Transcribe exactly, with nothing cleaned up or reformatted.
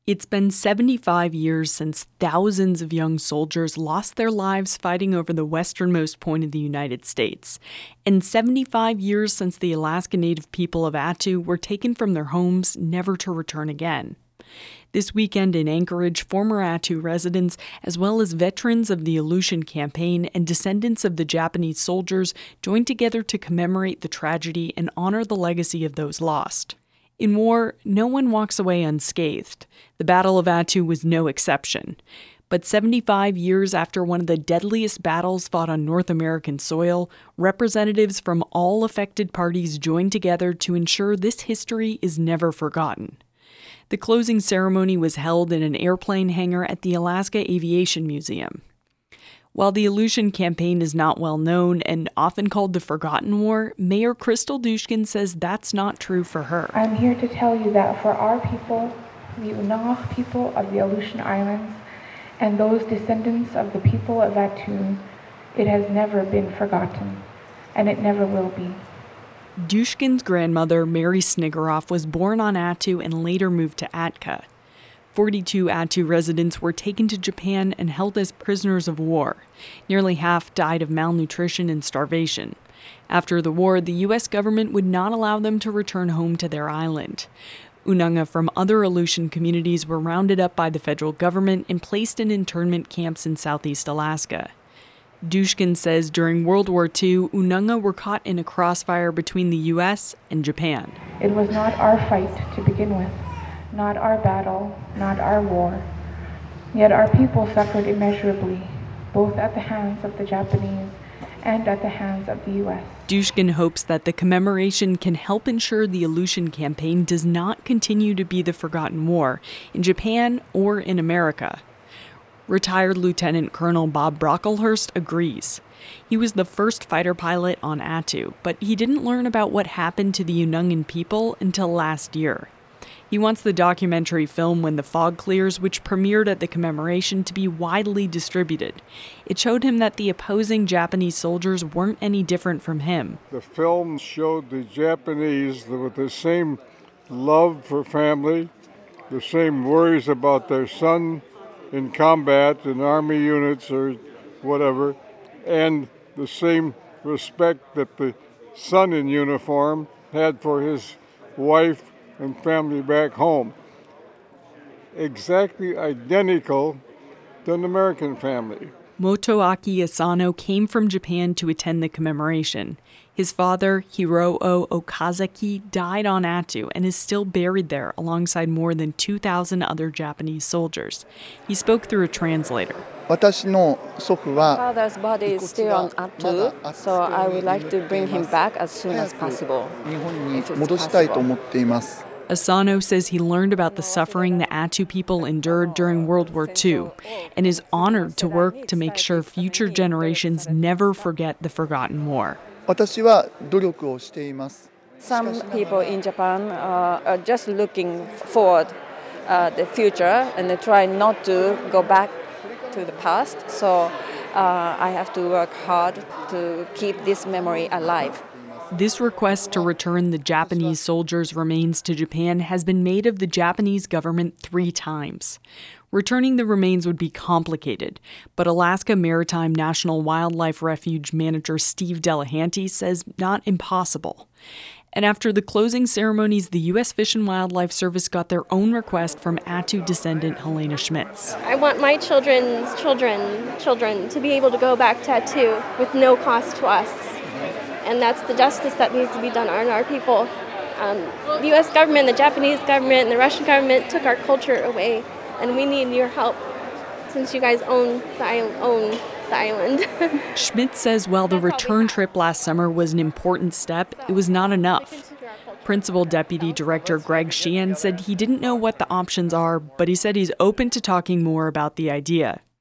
It's been seventy-five years since thousands of young soldiers lost their lives fighting over the westernmost point of the United States, and seventy-five years since the Alaska Native people of Attu were taken from their homes, never to return again. This weekend in Anchorage, former Attu residents, as well as veterans of the Aleutian Campaign and descendants of the Japanese soldiers, joined together to commemorate the tragedy and honor the legacy of those lost. In war, no one walks away unscathed. The Battle of Attu was no exception. But seventy-five years after one of the deadliest battles fought on North American soil, representatives from all affected parties joined together to ensure this history is never forgotten. The closing ceremony was held in an airplane hangar at the Alaska Aviation Museum. While the Aleutian Campaign is not well known and often called the Forgotten War, Mayor Crystal Dushkin says that's not true for her. I'm here to tell you that for our people, the Unangak people of the Aleutian Islands, and those descendants of the people of Attu, it has never been forgotten, and it never will be. Dushkin's grandmother, Mary Sniggeroff, was born on Attu and later moved to Atka. forty-two Attu residents were taken to Japan and held as prisoners of war. Nearly half died of malnutrition and starvation. After the war, the U S government would not allow them to return home to their island. Unanga from other Aleutian communities were rounded up by the federal government and placed in internment camps in southeast Alaska. Dushkin says during World War Two, Unanga were caught in a crossfire between the U S and Japan. It was not our fight to begin with. Not our battle, not our war. Yet our people suffered immeasurably, both at the hands of the Japanese and at the hands of the U S. Dushkin hopes that the commemoration can help ensure the Aleutian Campaign does not continue to be the forgotten war in Japan or in America. Retired Lieutenant Colonel Bob Brocklehurst agrees. He was the first fighter pilot on Attu, but he didn't learn about what happened to the Unangan people until last year. He wants the documentary film When the Fog Clears, which premiered at the commemoration, to be widely distributed. It showed him that the opposing Japanese soldiers weren't any different from him. The film showed the Japanese with the same love for family, the same worries about their son in combat, in army units or whatever, and the same respect that the son in uniform had for his wife and family back home. Exactly identical to an American family. Motoaki Asano came from Japan to attend the commemoration. His father, Hiroo Okazaki, died on Attu and is still buried there alongside more than two thousand other Japanese soldiers. He spoke through a translator. My father's body is still on Attu, so I would like to bring him back as soon as possible, if it's possible. Asano says he learned about the suffering the Attu people endured during World War Two and is honored to work to make sure future generations never forget the forgotten war. Some people in Japan uh, are just looking forward uh, the future and they try not to go back to the past. So uh, I have to work hard to keep this memory alive. This request to return the Japanese soldiers' remains to Japan has been made of the Japanese government three times. Returning the remains would be complicated, but Alaska Maritime National Wildlife Refuge manager Steve Delahanty says not impossible. And after the closing ceremonies, the U S Fish and Wildlife Service got their own request from Attu descendant Helena Schmitz. I want my children's children, children to be able to go back to Attu with no cost to us. And that's the justice that needs to be done on our people. Um, the U S government, the Japanese government, and the Russian government took our culture away, and we need your help since you guys own the, own the island. Schmidt says while the return trip last summer was an important step, it was not enough. Principal Deputy Director Greg Sheehan said he didn't know what the options are, but he said he's open to talking more about the idea.